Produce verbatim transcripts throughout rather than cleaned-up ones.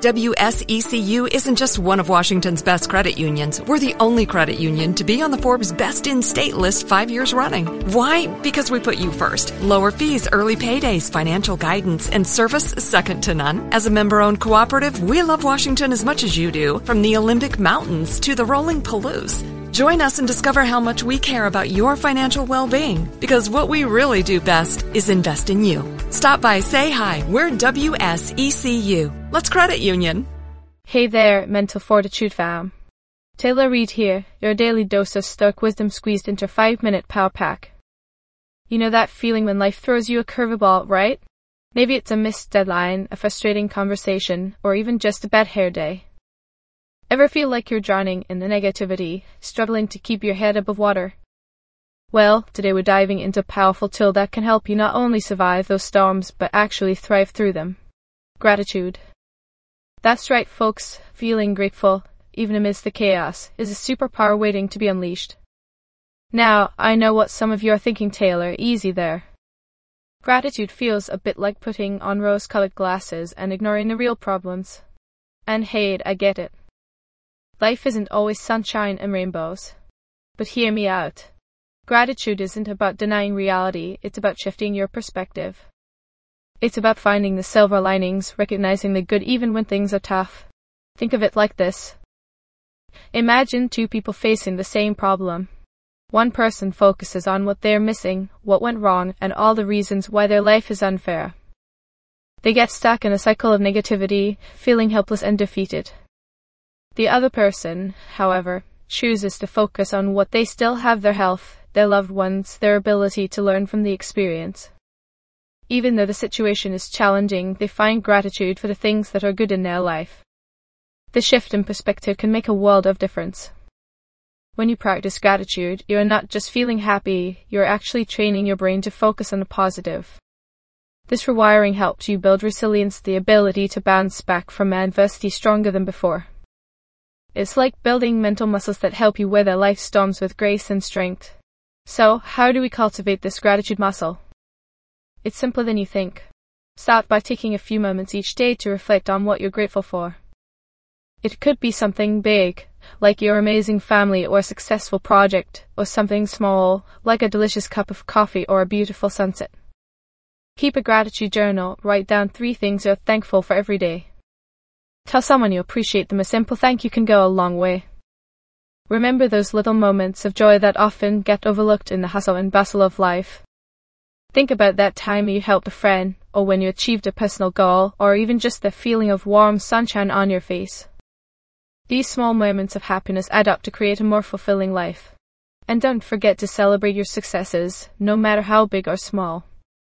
W S E C U isn't just one of Washington's best credit unions. We're the only credit union to be on the Forbes Best in State list five years running. Why? Because we put you first. Lower fees, early paydays, financial guidance, and service second to none. As a member-owned cooperative, we love Washington as much as you do, from the Olympic Mountains to the rolling Palouse. Join us and discover how much we care about your financial well-being, because what we really do best is invest in you. Stop by, say hi. We're W S E C U. Let's credit union. Hey there, Mental Fortitude fam. Taylor Reid here, your daily dose of Stoic wisdom squeezed into a five-minute power pack. You know that feeling when life throws you a curveball, right? Maybe it's a missed deadline, a frustrating conversation, or even just a bad hair day. Ever feel like you're drowning in the negativity, struggling to keep your head above water? Well, today we're diving into a powerful tool that can help you not only survive those storms, but actually thrive through them. Gratitude. That's right, folks. Feeling grateful, even amidst the chaos, is a superpower waiting to be unleashed. Now, I know what some of you are thinking, Taylor. Easy there. Gratitude feels a bit like putting on rose-colored glasses and ignoring the real problems. And hey, I get it. Life isn't always sunshine and rainbows. But hear me out. Gratitude isn't about denying reality, it's about shifting your perspective. It's about finding the silver linings, recognizing the good even when things are tough. Think of it like this. Imagine two people facing the same problem. One person focuses on what they're missing, what went wrong, and all the reasons why their life is unfair. They get stuck in a cycle of negativity, feeling helpless and defeated. The other person, however, chooses to focus on what they still have: their health, their loved ones, their ability to learn from the experience. Even though the situation is challenging, they find gratitude for the things that are good in their life. The shift in perspective can make a world of difference. When you practice gratitude, you are not just feeling happy, you're actually training your brain to focus on the positive. This rewiring helps you build resilience, the ability to bounce back from adversity stronger than before. It's like building mental muscles that help you weather life's storms with grace and strength. So, how do we cultivate this gratitude muscle? It's simpler than you think. Start by taking a few moments each day to reflect on what you're grateful for. It could be something big, like your amazing family or a successful project, or something small, like a delicious cup of coffee or a beautiful sunset. Keep a gratitude journal, write down three things you're thankful for every day. Tell someone you appreciate them. A simple thank you can go a long way. Remember those little moments of joy that often get overlooked in the hustle and bustle of life. Think about that time you helped a friend, or when you achieved a personal goal, or even just the feeling of warm sunshine on your face. These small moments of happiness add up to create a more fulfilling life. And don't forget to celebrate your successes, no matter how big or small.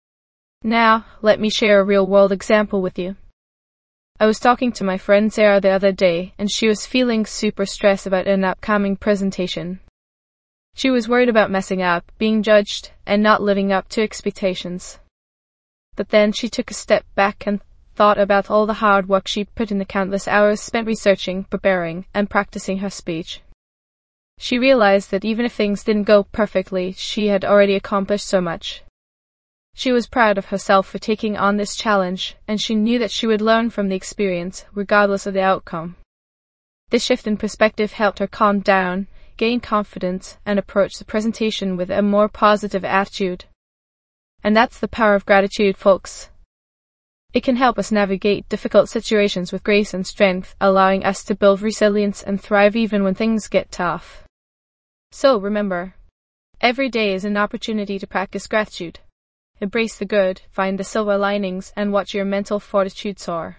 Now, let me share a real-world example with you. I was talking to my friend Sarah the other day, and she was feeling super stressed about an upcoming presentation. She was worried about messing up, being judged, and not living up to expectations. But then she took a step back and thought about all the hard work she'd put in, the countless hours spent researching, preparing, and practicing her speech. She realized that even if things didn't go perfectly, she had already accomplished so much. She was proud of herself for taking on this challenge, and she knew that she would learn from the experience, regardless of the outcome. This shift in perspective helped her calm down, gain confidence, and approach the presentation with a more positive attitude. And that's the power of gratitude, folks. It can help us navigate difficult situations with grace and strength, allowing us to build resilience and thrive even when things get tough. So remember, every day is an opportunity to practice gratitude. Embrace the good, find the silver linings, and watch your mental fortitude soar.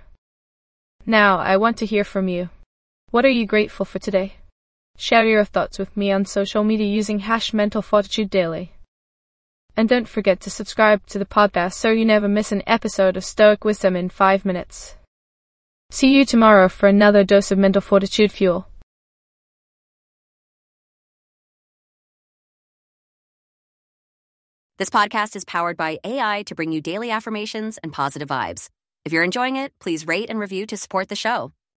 Now, I want to hear from you. What are you grateful for today? Share your thoughts with me on social media using hash Mental Fortitude Daily. And don't forget to subscribe to the podcast so you never miss an episode of Stoic Wisdom in five minutes. See you tomorrow for another dose of mental fortitude fuel. This podcast is powered by A I to bring you daily affirmations and positive vibes. If you're enjoying it, please rate and review to support the show.